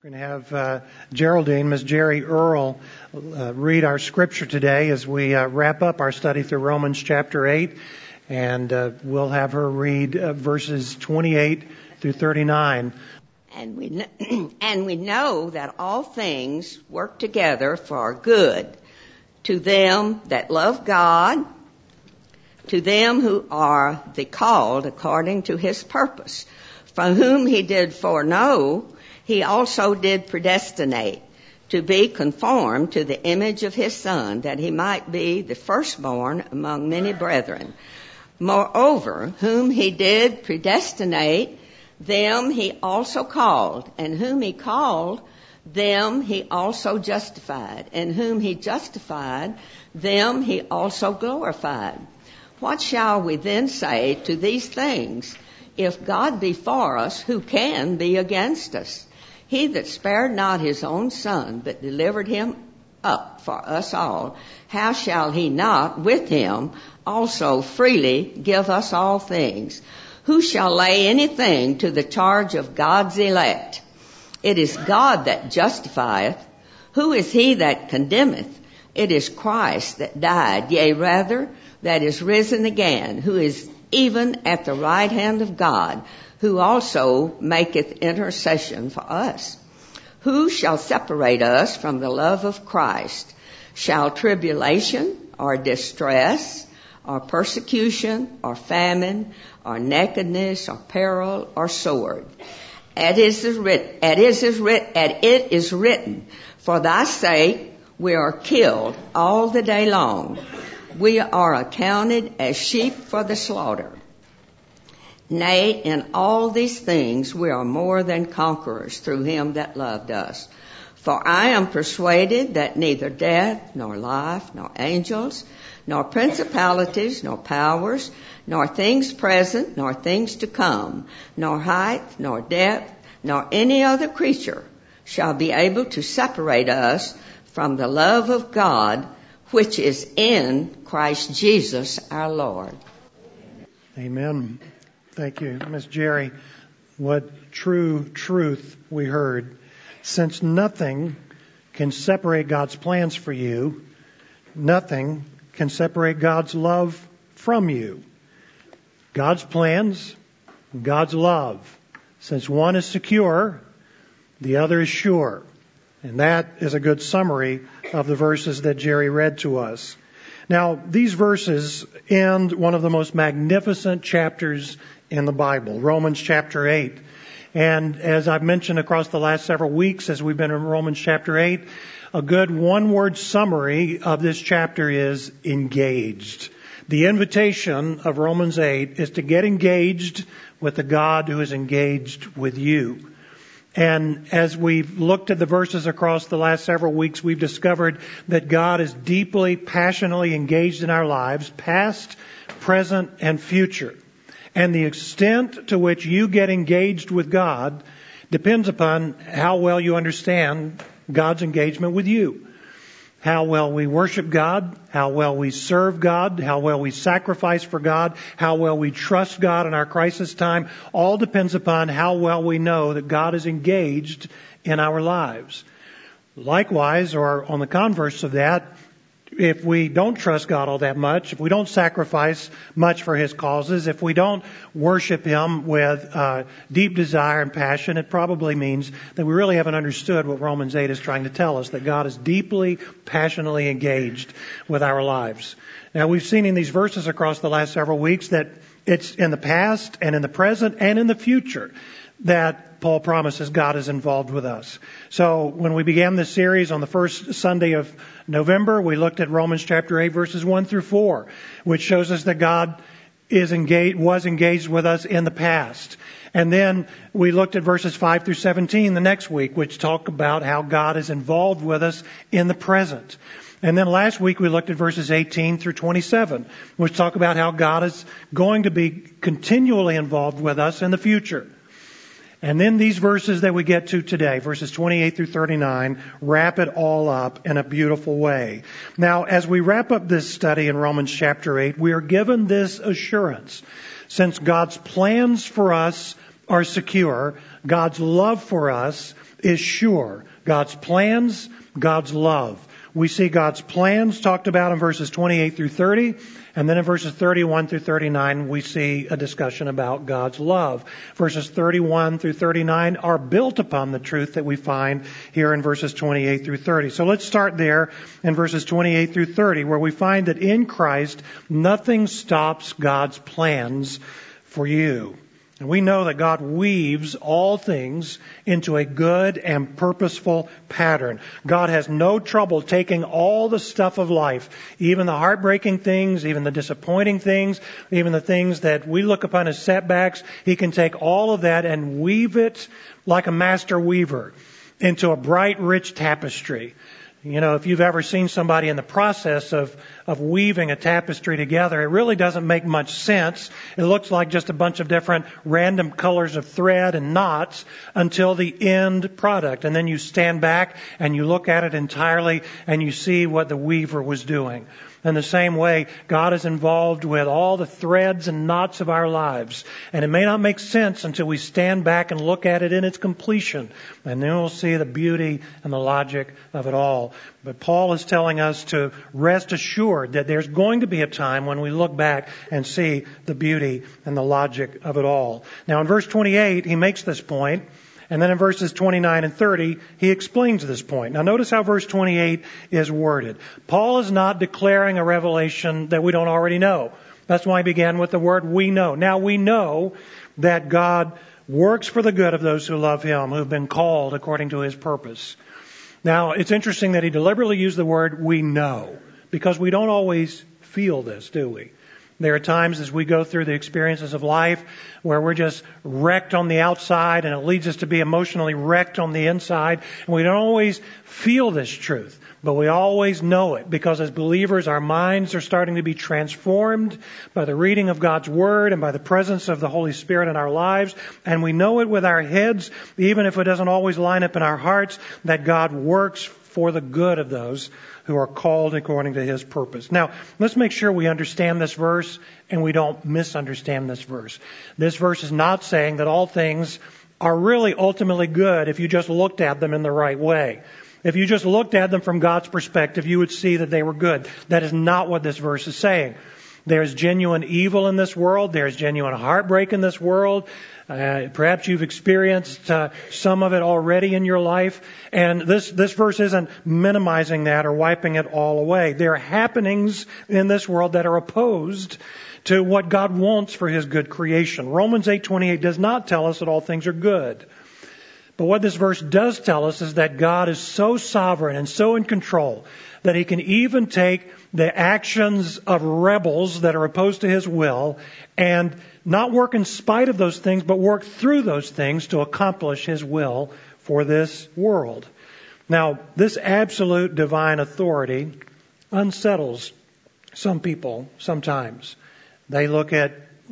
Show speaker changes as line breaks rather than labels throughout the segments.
We're going to have Geraldine, Miss Jerry Earl, read our scripture today as we wrap up our study through Romans chapter 8. And we'll have her read verses 28 through 39.
And we know that all things work together for good to them that love God, to them who are the called according to his purpose, from whom he did foreknow, he also did predestinate to be conformed to the image of his Son, that he might be the firstborn among many brethren. Moreover, whom he did predestinate, them he also called, and whom he called, them he also justified, and whom he justified, them he also glorified. What shall we then say to these things? If God be for us, who can be against us? He that spared not his own Son, but delivered him up for us all, how shall he not with him also freely give us all things? Who shall lay anything to the charge of God's elect? It is God that justifieth. Who is he that condemneth? It is Christ that died, yea, rather, that is risen again, who is even at the right hand of God, who also maketh intercession for us. Who shall separate us from the love of Christ? Shall tribulation, or distress, or persecution, or famine, or nakedness, or peril, or sword? And it is written, for thy sake we are killed all the day long. We are accounted as sheep for the slaughter. Nay, in all these things we are more than conquerors through him that loved us. For I am persuaded that neither death, nor life, nor angels, nor principalities, nor powers, nor things present, nor things to come, nor height, nor depth, nor any other creature shall be able to separate us from the love of God, which is in Christ Jesus our Lord.
Amen. Thank you, Miss Jerry. What true truth we heard. Since nothing can separate God's plans for you, nothing can separate God's love from you. God's plans, God's love. Since one is secure, the other is sure. And that is a good summary of the verses that Jerry read to us. Now, these verses end one of the most magnificent chapters in the Bible, Romans chapter 8. And as I've mentioned across the last several weeks as we've been in Romans chapter 8, a good one-word summary of this chapter is engaged. The invitation of Romans 8 is to get engaged with the God who is engaged with you. And as we've looked at the verses across the last several weeks, we've discovered that God is deeply, passionately engaged in our lives, past, present, and future. And the extent to which you get engaged with God depends upon how well you understand God's engagement with you. How well we worship God, how well we serve God, how well we sacrifice for God, how well we trust God in our crisis time, all depends upon how well we know that God is engaged in our lives. Likewise, or on the converse of that, if we don't trust God all that much, if we don't sacrifice much for His causes, if we don't worship Him with deep desire and passion, it probably means that we really haven't understood what Romans 8 is trying to tell us, that God is deeply, passionately engaged with our lives. Now, we've seen in these verses across the last several weeks that it's in the past and in the present and in the future that Paul promises God is involved with us. So when we began this series on the first Sunday of November, we looked at Romans chapter 8 verses 1 through 4, which shows us that God was engaged with us in the past. And then we looked at verses 5 through 17 the next week, which talk about how God is involved with us in the present. And then last week we looked at verses 18 through 27, which talk about how God is going to be continually involved with us in the future. And then these verses that we get to today, verses 28 through 39, wrap it all up in a beautiful way. Now, as we wrap up this study in Romans chapter 8, we are given this assurance. Since God's plans for us are secure, God's love for us is sure. God's plans, God's love. We see God's plans talked about in verses 28 through 30. And then in verses 31 through 39, we see a discussion about God's love. Verses 31 through 39 are built upon the truth that we find here in verses 28 through 30. So let's start there in verses 28 through 30, where we find that in Christ, nothing stops God's plans for you. And we know that God weaves all things into a good and purposeful pattern. God has no trouble taking all the stuff of life, even the heartbreaking things, even the disappointing things, even the things that we look upon as setbacks. He can take all of that and weave it like a master weaver into a bright, rich tapestry. You know, if you've ever seen somebody in the process of weaving a tapestry together, it really doesn't make much sense. It looks like just a bunch of different random colors of thread and knots until the end product. And then you stand back and you look at it entirely and you see what the weaver was doing. In the same way, God is involved with all the threads and knots of our lives. And it may not make sense until we stand back and look at it in its completion. And then we'll see the beauty and the logic of it all. But Paul is telling us to rest assured that there's going to be a time when we look back and see the beauty and the logic of it all. Now in verse 28, he makes this point. And then in verses 29 and 30, he explains this point. Now notice how verse 28 is worded. Paul is not declaring a revelation that we don't already know. That's why he began with the word we know. Now we know that God works for the good of those who love Him, who have been called according to His purpose. Now it's interesting that he deliberately used the word we know, because we don't always feel this, do we? There are times as we go through the experiences of life where we're just wrecked on the outside and it leads us to be emotionally wrecked on the inside. And we don't always feel this truth, but we always know it, because as believers our minds are starting to be transformed by the reading of God's Word and by the presence of the Holy Spirit in our lives. And we know it with our heads, even if it doesn't always line up in our hearts, that God works for the good of those who are called according to His purpose. Now, let's make sure we understand this verse and we don't misunderstand this verse. This verse is not saying that all things are really ultimately good if you just looked at them in the right way. If you just looked at them from God's perspective, you would see that they were good. That is not what this verse is saying. There's genuine evil in this world. There's genuine heartbreak in this world. Perhaps you've experienced some of it already in your life. And this verse isn't minimizing that or wiping it all away. There are happenings in this world that are opposed to what God wants for His good creation. Romans 8:28 does not tell us that all things are good. But what this verse does tell us is that God is so sovereign and so in control that He can even take the actions of rebels that are opposed to His will and not work in spite of those things, but work through those things to accomplish His will for this world. Now, this absolute divine authority unsettles some people sometimes. They look at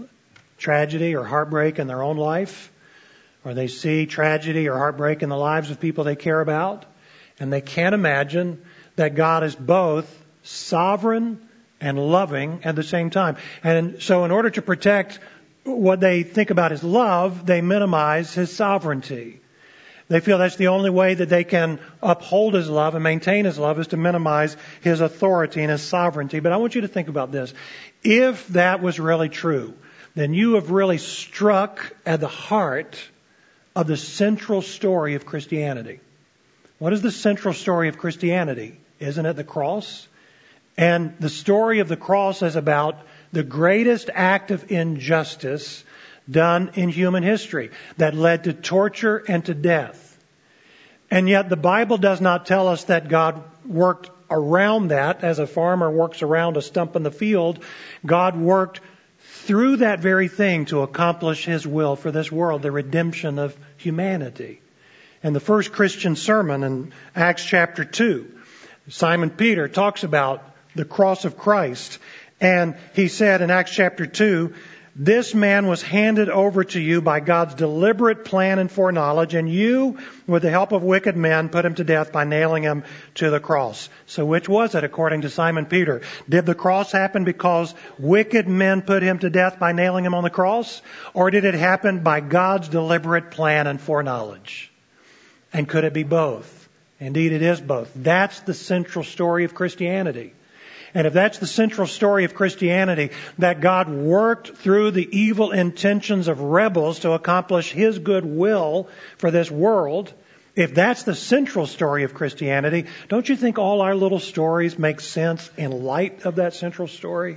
tragedy or heartbreak in their own life, or they see tragedy or heartbreak in the lives of people they care about, and they can't imagine that God is both sovereign and loving at the same time. And so in order to protect what they think about His love, they minimize His sovereignty. They feel that's the only way that they can uphold His love and maintain His love is to minimize His authority and His sovereignty. But I want you to think about this. If that was really true, then you have really struck at the heart of the central story of Christianity. What is the central story of Christianity? Isn't it the cross? And the story of the cross is about the greatest act of injustice done in human history that led to torture and to death. And yet the Bible does not tell us that God worked around that as a farmer works around a stump in the field. God worked through that very thing to accomplish His will for this world, the redemption of humanity. In the first Christian sermon in Acts chapter 2, Simon Peter talks about the cross of Christ. And he said in Acts chapter 2, this man was handed over to you by God's deliberate plan and foreknowledge, and you, with the help of wicked men, put Him to death by nailing Him to the cross. So which was it, according to Simon Peter? Did the cross happen because wicked men put Him to death by nailing Him on the cross? Or did it happen by God's deliberate plan and foreknowledge? And could it be both? Indeed, it is both. That's the central story of Christianity. And if that's the central story of Christianity, that God worked through the evil intentions of rebels to accomplish His good will for this world, if that's the central story of Christianity, don't you think all our little stories make sense in light of that central story?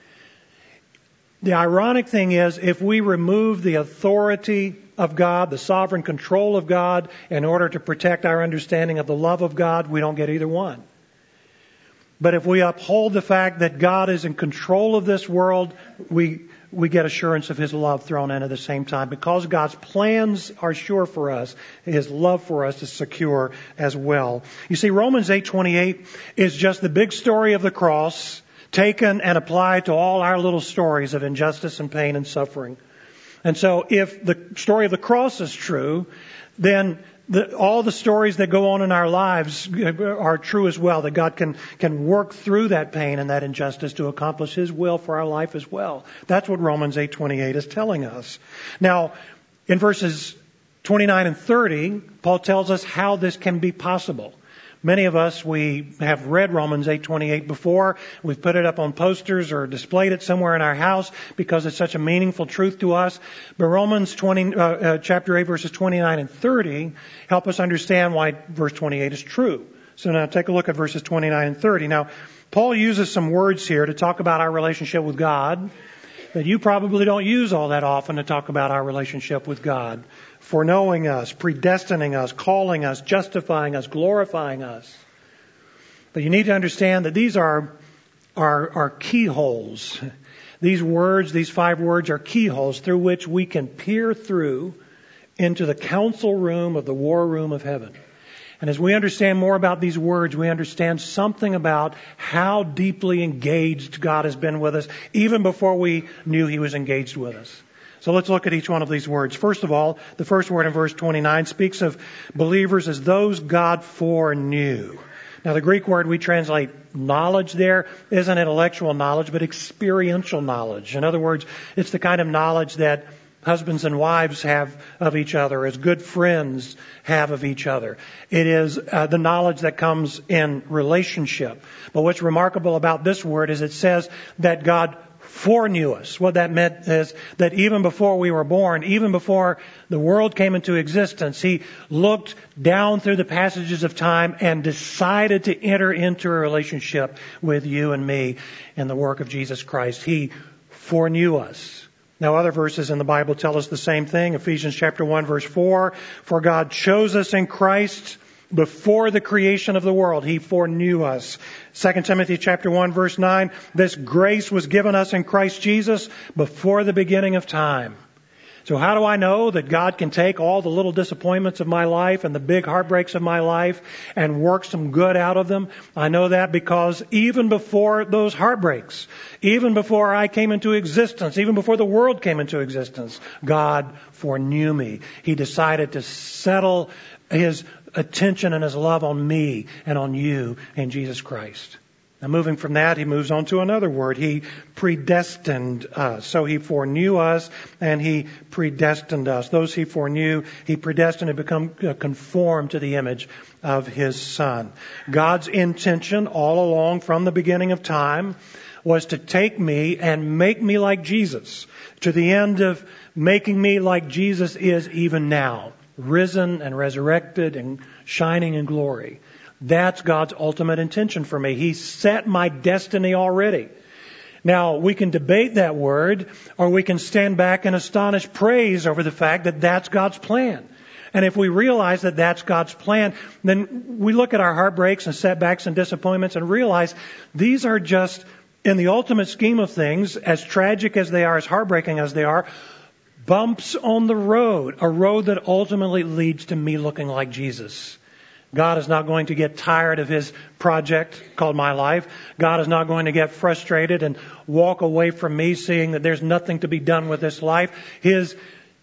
The ironic thing is, if we remove the authority of God, the sovereign control of God, in order to protect our understanding of the love of God, we don't get either one. But if we uphold the fact that God is in control of this world, we get assurance of His love thrown in at the same time. Because God's plans are sure for us, His love for us is secure as well. You see, Romans 8:28 is just the big story of the cross, taken and applied to all our little stories of injustice and pain and suffering. And so if the story of the cross is true, then all the stories that go on in our lives are true as well, that God can work through that pain and that injustice to accomplish His will for our life as well. That's what Romans 8:28 is telling us. Now, in verses 29 and 30, Paul tells us how this can be possible. Many of us, we have read Romans 8:28 before. We've put it up on posters or displayed it somewhere in our house because it's such a meaningful truth to us. But Romans chapter 8, verses 29 and 30 help us understand why verse 28 is true. So now take a look at verses 29 and 30. Now, Paul uses some words here to talk about our relationship with God that you probably don't use all that often to talk about our relationship with God. Foreknowing us, predestining us, calling us, justifying us, glorifying us. But you need to understand that these are keyholes. These words, these 5 words are keyholes through which we can peer through into the council room of the war room of heaven. And as we understand more about these words, we understand something about how deeply engaged God has been with us, even before we knew He was engaged with us. So let's look at each one of these words. First of all, the first word in verse 29 speaks of believers as those God foreknew. Now, the Greek word we translate knowledge there isn't intellectual knowledge, but experiential knowledge. In other words, it's the kind of knowledge that husbands and wives have of each other, as good friends have of each other. It is the knowledge that comes in relationship. But what's remarkable about this word is it says that God foreknew us. What that meant is that even before we were born, even before the world came into existence, He looked down through the passages of time and decided to enter into a relationship with you and me in the work of Jesus Christ. He foreknew us. Now, other verses in the Bible tell us the same thing. Ephesians chapter 1, verse 4, for God chose us in Christ before the creation of the world. He foreknew us. 2 Timothy chapter 1, verse 9, this grace was given us in Christ Jesus before the beginning of time. So how do I know that God can take all the little disappointments of my life and the big heartbreaks of my life and work some good out of them? I know that because even before those heartbreaks, even before I came into existence, even before the world came into existence, God foreknew me. He decided to settle His attention and His love on me and on you in Jesus Christ. Now, moving from that, he moves on to another word. He predestined us. So He foreknew us and He predestined us. Those He foreknew, He predestined to become conformed to the image of His Son. God's intention all along from the beginning of time was to take me and make me like Jesus, to the end of making me like Jesus is even now, risen and resurrected and shining in glory. That's God's ultimate intention for me. He set my destiny already. Now, we can debate that word, or we can stand back in astonished praise over the fact that that's God's plan. And if we realize that that's God's plan, then we look at our heartbreaks and setbacks and disappointments and realize these are just, in the ultimate scheme of things, as tragic as they are, as heartbreaking as they are, bumps on the road, a road that ultimately leads to me looking like Jesus. God is not going to get tired of His project called my life. God is not going to get frustrated and walk away from me seeing that there's nothing to be done with this life. His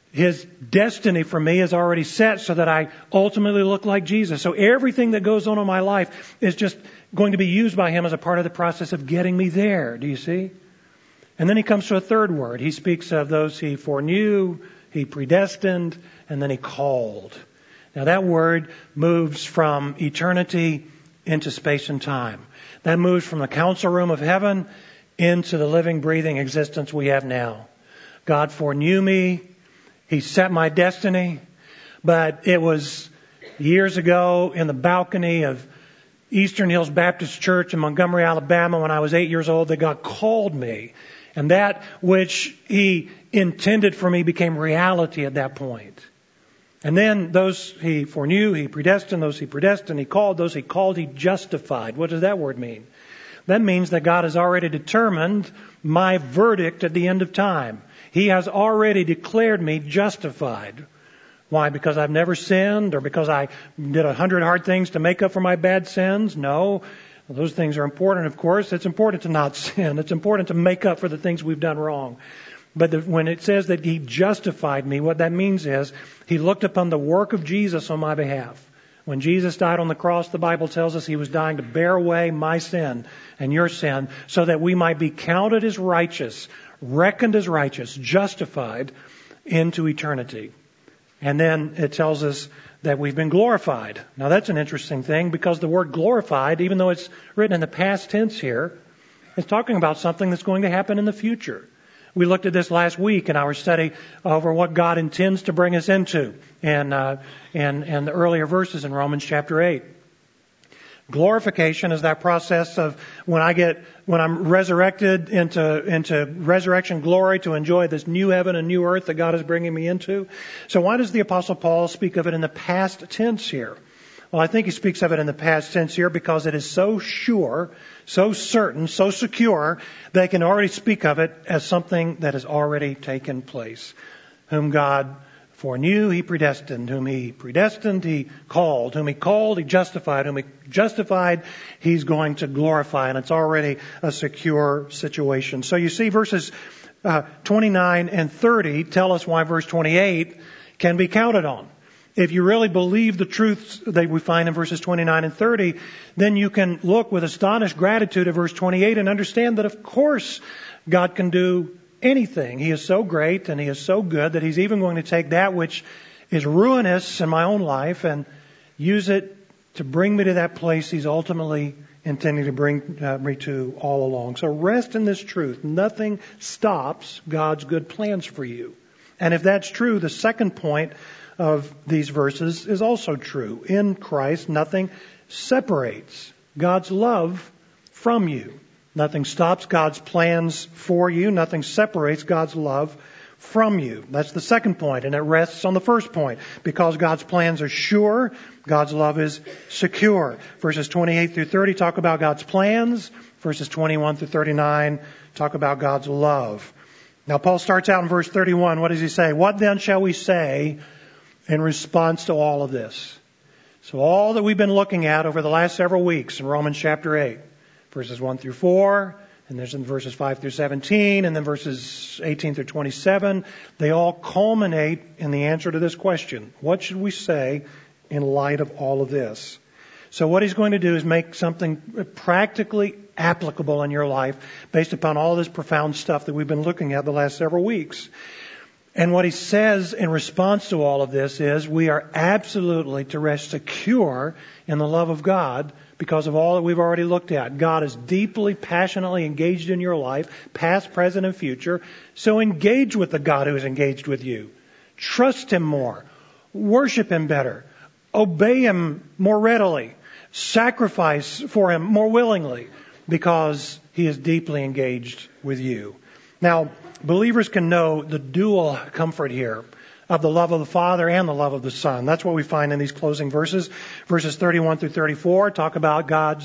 destiny for me is already set so that I ultimately look like Jesus. So everything that goes on in my life is just going to be used by Him as a part of the process of getting me there. Do you see? And then He comes to a third word. He speaks of those He foreknew, He predestined, and then He called. Now that word moves from eternity into space and time. That moves from the council room of heaven into the living, breathing existence we have now. God foreknew me. He set my destiny. But it was years ago in the balcony of Eastern Hills Baptist Church in Montgomery, Alabama, when I was 8 years old, that God called me. And that which He intended for me became reality at that point. And then those He foreknew, He predestined, those He predestined, He called, those He called, He justified. What does that word mean? That means that God has already determined my verdict at the end of time. He has already declared me justified. Why? Because I've never sinned, or because I did 100 hard things to make up for my bad sins? No. Those things are important, of course. It's important to not sin. It's important to make up for the things we've done wrong. But when it says that He justified me, what that means is He looked upon the work of Jesus on my behalf. When Jesus died on the cross, the Bible tells us He was dying to bear away my sin and your sin, so that we might be counted as righteous, reckoned as righteous, justified into eternity. And then it tells us that we've been glorified. Now that's an interesting thing, because the word glorified, even though it's written in the past tense here, is talking about something that's going to happen in the future. We looked at this last week in our study over what God intends to bring us into in the earlier verses in Romans chapter 8. Glorification is that process of when I'm resurrected into resurrection glory to enjoy this new heaven and new earth that God is bringing me into. So why does the Apostle Paul speak of it in the past tense here? Well, I think he speaks of it in the past tense here because it is so sure, so certain, so secure, they can already speak of it as something that has already taken place. Whom God foreknew, He predestined. Whom He predestined, He called. Whom He called, He justified. Whom He justified, He's going to glorify. And it's already a secure situation. So you see verses 29 and 30 tell us why verse 28 can be counted on. If you really believe the truths that we find in verses 29 and 30, then you can look with astonished gratitude at verse 28 and understand that, of course, God can do anything. He is so great and He is so good that He's even going to take that which is ruinous in my own life and use it to bring me to that place He's ultimately intending to bring me to all along. So rest in this truth. Nothing stops God's good plans for you. And if that's true, the second point of these verses is also true. In Christ, nothing separates God's love from you. Nothing stops God's plans for you. Nothing separates God's love from you. That's the second point, and it rests on the first point. Because God's plans are sure, God's love is secure. Verses 28 through 30 talk about God's plans. Verses 21 through 39 talk about God's love. Now, Paul starts out in verse 31. What does he say? What then shall we say in response to all of this? So all that we've been looking at over the last several weeks in Romans chapter 8, verses 1 through 4, and there's in verses 5 through 17, and then verses 18 through 27, they all culminate in the answer to this question. What should we say in light of all of this? So what he's going to do is make something practically applicable in your life based upon all this profound stuff that we've been looking at the last several weeks. And what he says in response to all of this is we are absolutely to rest secure in the love of God because of all that we've already looked at. God is deeply, passionately engaged in your life, past, present, and future. So engage with the God who is engaged with you. Trust Him more. Worship Him better. Obey Him more readily. Sacrifice for Him more willingly because He is deeply engaged with you. Now, believers can know the dual comfort here of the love of the Father and the love of the Son. That's what we find in these closing verses. Verses 31 through 34 talk about God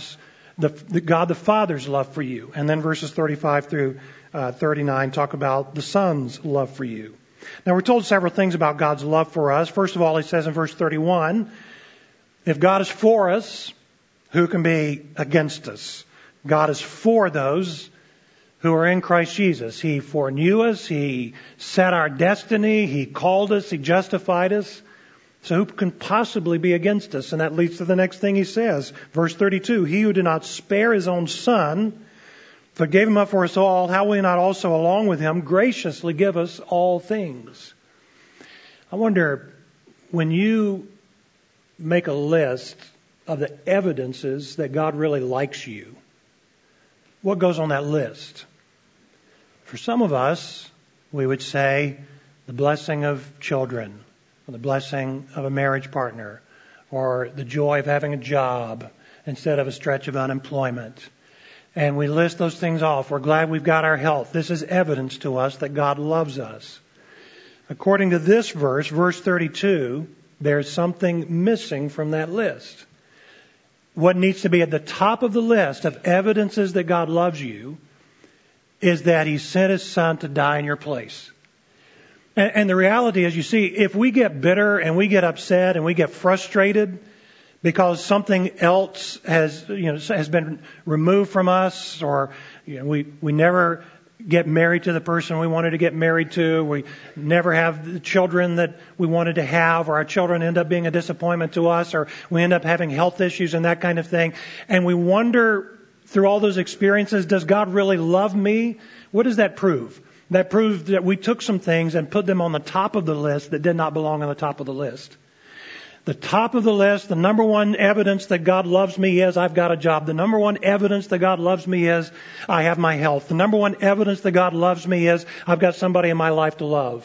the Father's love for you. And then verses 35 through 39 talk about the Son's love for you. Now, we're told several things about God's love for us. First of all, he says in verse 31, if God is for us, who can be against us? God is for those who are in Christ Jesus. He foreknew us. He set our destiny. He called us. He justified us. So who can possibly be against us? And that leads to the next thing he says. Verse 32, he who did not spare His own Son, but gave Him up for us all, how will He not also along with Him graciously give us all things? I wonder, when you make a list of the evidences that God really likes you, what goes on that list? For some of us, we would say the blessing of children, or the blessing of a marriage partner, or the joy of having a job instead of a stretch of unemployment. And we list those things off. We're glad we've got our health. This is evidence to us that God loves us. According to this verse, verse 32, there's something missing from that list. What needs to be at the top of the list of evidences that God loves you is that He sent His Son to die in your place. And the reality is, you see, if we get bitter and we get upset and we get frustrated because something else has been removed from us, or we never get married to the person we wanted to get married to, we never have the children that we wanted to have, or our children end up being a disappointment to us, or we end up having health issues and that kind of thing, and we wonder through all those experiences, does God really love me? What does that prove? That proves that we took some things and put them on the top of the list that did not belong on the top of the list. The top of the list, the number one evidence that God loves me is I've got a job. The number one evidence that God loves me is I have my health. The number one evidence that God loves me is I've got somebody in my life to love.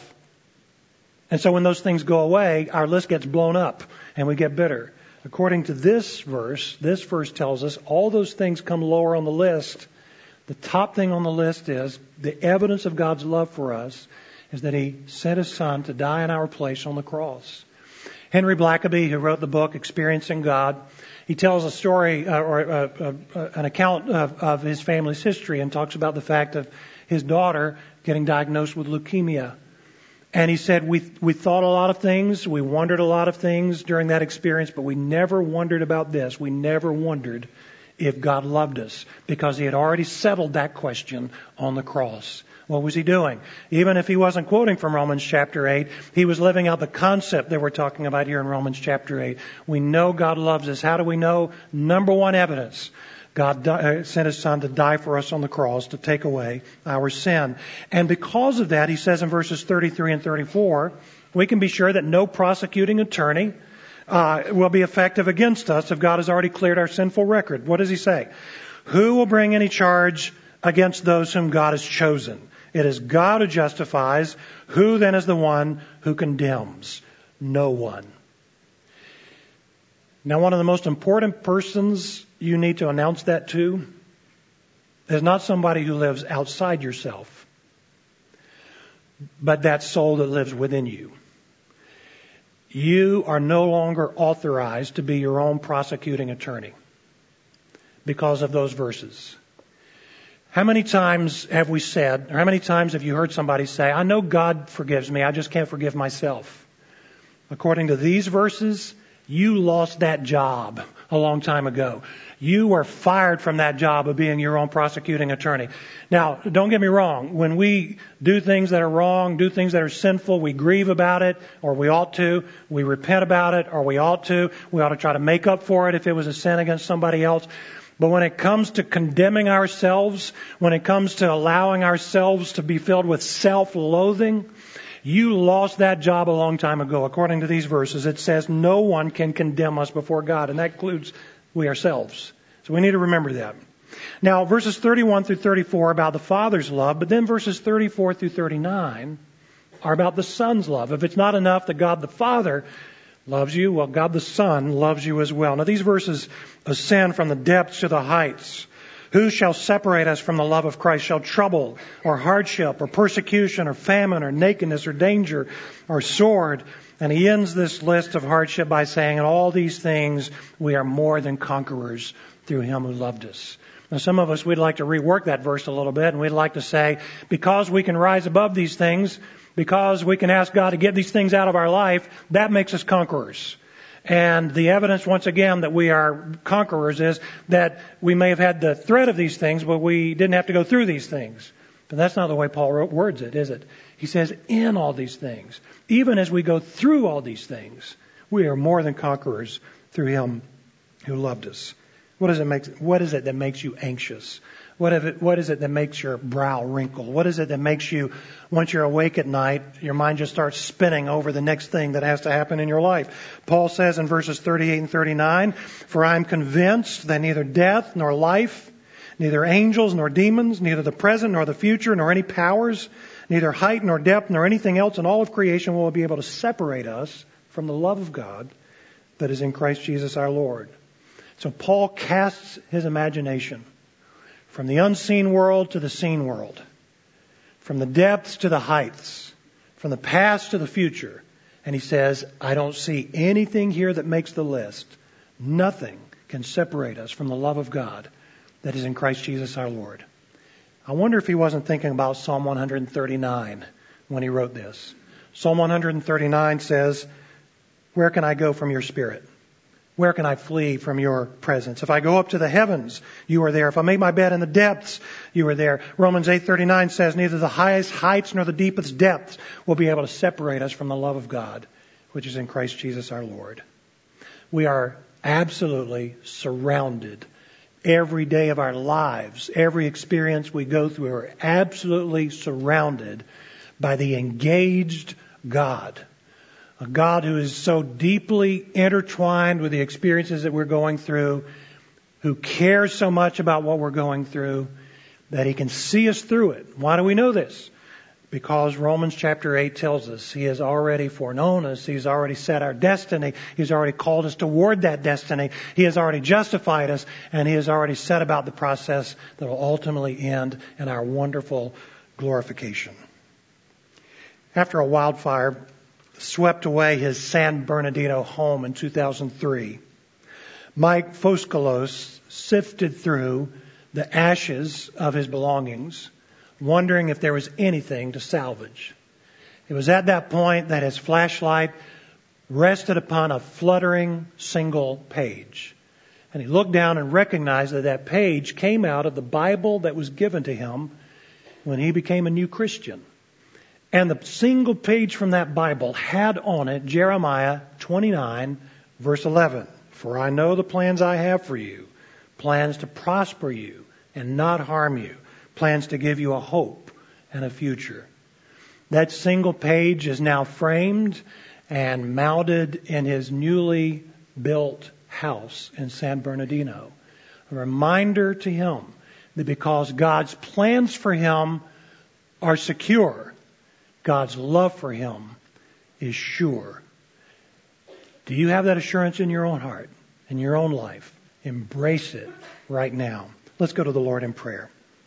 And so when those things go away, our list gets blown up and we get bitter. According to this verse tells us all those things come lower on the list. The top thing on the list is the evidence of God's love for us is that He sent His Son to die in our place on the cross. Henry Blackaby, who wrote the book Experiencing God, he tells a story an account of his family's history and talks about the fact of his daughter getting diagnosed with leukemia. And he said, we thought a lot of things, we wondered a lot of things during that experience, but we never wondered about this. We never wondered if God loved us, because He had already settled that question on the cross. What was He doing? Even if He wasn't quoting from Romans chapter 8, He was living out the concept that we're talking about here in Romans chapter 8. We know God loves us. How do we know? Number one evidence. God sent His Son to die for us on the cross to take away our sin. And because of that, He says in verses 33 and 34, we can be sure that no prosecuting attorney will be effective against us if God has already cleared our sinful record. What does He say? Who will bring any charge against those whom God has chosen? It is God who justifies. Who then is the one who condemns? No one. Now, one of the most important persons you need to announce that to is not somebody who lives outside yourself, but that soul that lives within you. You are no longer authorized to be your own prosecuting attorney because of those verses. How many times have we said, or how many times have you heard somebody say, I know God forgives me, I just can't forgive myself? According to these verses, you lost that job a long time ago. You were fired from that job of being your own prosecuting attorney. Now, don't get me wrong. When we do things that are wrong, do things that are sinful, we grieve about it, or we ought to. We repent about it, or we ought to. We ought to try to make up for it if it was a sin against somebody else. But when it comes to condemning ourselves, when it comes to allowing ourselves to be filled with self-loathing, you lost that job a long time ago. According to these verses, it says no one can condemn us before God, and that includes we ourselves. So we need to remember that. Now, verses 31 through 34 are about the Father's love, but then verses 34 through 39 are about the Son's love. If it's not enough that God the Father loves you, well, God the Son loves you as well. Now, these verses ascend from the depths to the heights. Who shall separate us from the love of Christ? Shall trouble or hardship or persecution or famine or nakedness or danger or sword? And he ends this list of hardship by saying, in all these things we are more than conquerors through Him who loved us. Now, some of us, we'd like to rework that verse a little bit, and we'd like to say, because we can rise above these things, because we can ask God to get these things out of our life, that makes us conquerors. And the evidence, once again, that we are conquerors is that we may have had the threat of these things, but we didn't have to go through these things. But that's not the way Paul words it, is it? He says, in all these things, even as we go through all these things, we are more than conquerors through Him who loved us. What is it that makes you anxious What is it that makes your brow wrinkle? What is it that makes you, once you're awake at night, your mind just starts spinning over the next thing that has to happen in your life? Paul says in verses 38 and 39, "For I am convinced that neither death nor life, neither angels nor demons, neither the present nor the future, nor any powers, neither height nor depth, nor anything else in all of creation will be able to separate us from the love of God that is in Christ Jesus our Lord." So Paul casts his imagination from the unseen world to the seen world, from the depths to the heights, from the past to the future. And he says, I don't see anything here that makes the list. Nothing can separate us from the love of God that is in Christ Jesus our Lord. I wonder if he wasn't thinking about Psalm 139 when he wrote this. Psalm 139 says, "Where can I go from your spirit? Where can I flee from your presence? If I go up to the heavens, you are there. If I make my bed in the depths, you are there." Romans 8:39 says, "Neither the highest heights nor the deepest depths will be able to separate us from the love of God, which is in Christ Jesus our Lord." We are absolutely surrounded every day of our lives. Every experience we go through, we're absolutely surrounded by the engaged God. A God who is so deeply intertwined with the experiences that we're going through, who cares so much about what we're going through, that He can see us through it. Why do we know this? Because Romans chapter 8 tells us He has already foreknown us. He's already set our destiny. He's already called us toward that destiny. He has already justified us, and He has already set about the process that will ultimately end in our wonderful glorification. After a wildfire swept away his San Bernardino home in 2003, Mike Foskalos sifted through the ashes of his belongings, wondering if there was anything to salvage. It was at that point that his flashlight rested upon a fluttering single page. And he looked down and recognized that that page came out of the Bible that was given to him when he became a new Christian. And the single page from that Bible had on it Jeremiah 29, verse 11. "For I know the plans I have for you, plans to prosper you and not harm you, plans to give you a hope and a future." That single page is now framed and mounted in his newly built house in San Bernardino. A reminder to him that because God's plans for him are secure, God's love for him is sure. Do you have that assurance in your own heart, in your own life? Embrace it right now. Let's go to the Lord in prayer.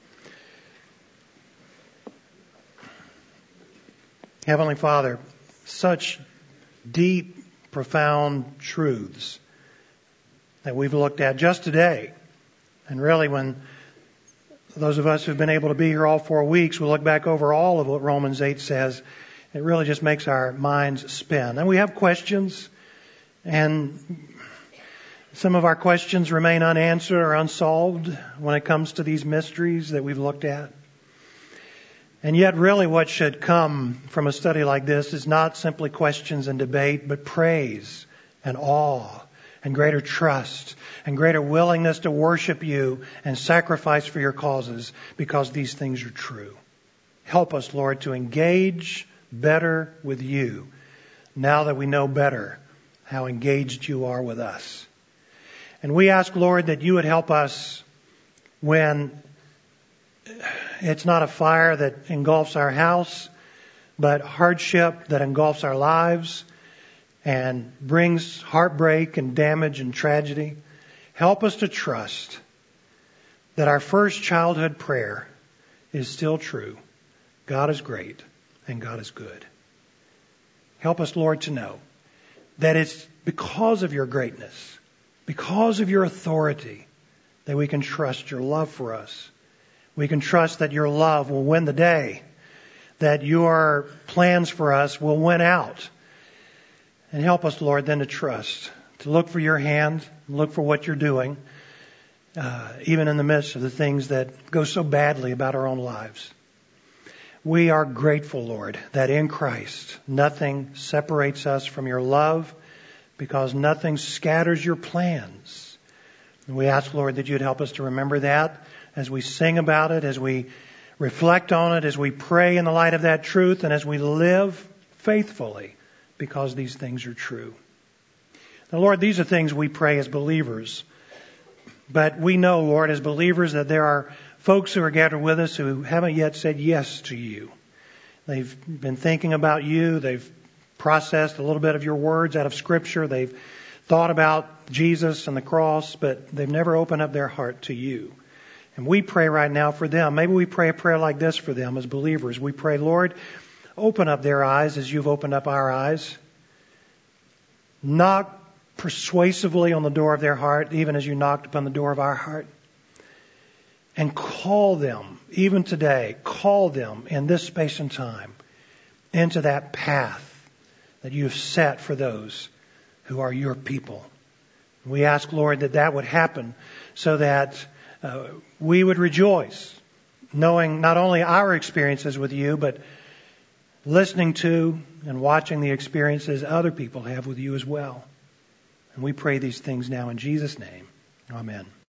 Heavenly Father, such deep, profound truths that we've looked at just today. And really, when those of us who've been able to be here all 4 weeks, we look back over all of what Romans 8 says. It really just makes our minds spin. And we have questions, and some of our questions remain unanswered or unsolved when it comes to these mysteries that we've looked at. And yet, really, what should come from a study like this is not simply questions and debate, but praise and awe and greater trust and greater willingness to worship you and sacrifice for your causes, because these things are true. Help us, Lord, to engage better with you now that we know better how engaged you are with us. And we ask, Lord, that you would help us when it's not a fire that engulfs our house, but hardship that engulfs our lives and brings heartbreak and damage and tragedy. Help us to trust that our first childhood prayer is still true. God is great and God is good. Help us, Lord, to know that it's because of your greatness, because of your authority, that we can trust your love for us. We can trust that your love will win the day, that your plans for us will win out. And help us, Lord, then to trust, to look for your hand, look for what you're doing, even in the midst of the things that go so badly about our own lives. We are grateful, Lord, that in Christ nothing separates us from your love, because nothing scatters your plans. And we ask, Lord, that you'd help us to remember that as we sing about it, as we reflect on it, as we pray in the light of that truth, and as we live faithfully because these things are true. Now, Lord, these are things we pray as believers. But we know, Lord, as believers that there are folks who are gathered with us who haven't yet said yes to you. They've been thinking about you. They've processed a little bit of your words out of Scripture. They've thought about Jesus and the cross, but they've never opened up their heart to you. And we pray right now for them. Maybe we pray a prayer like this for them as believers. We pray, Lord, open up their eyes as you've opened up our eyes. Knock persuasively on the door of their heart, even as you knocked upon the door of our heart. And call them, even today, call them in this space and time into that path that you have set for those who are your people. We ask, Lord, that that would happen so that we would rejoice, knowing not only our experiences with you, but listening to and watching the experiences other people have with you as well. And we pray these things now in Jesus' name. Amen.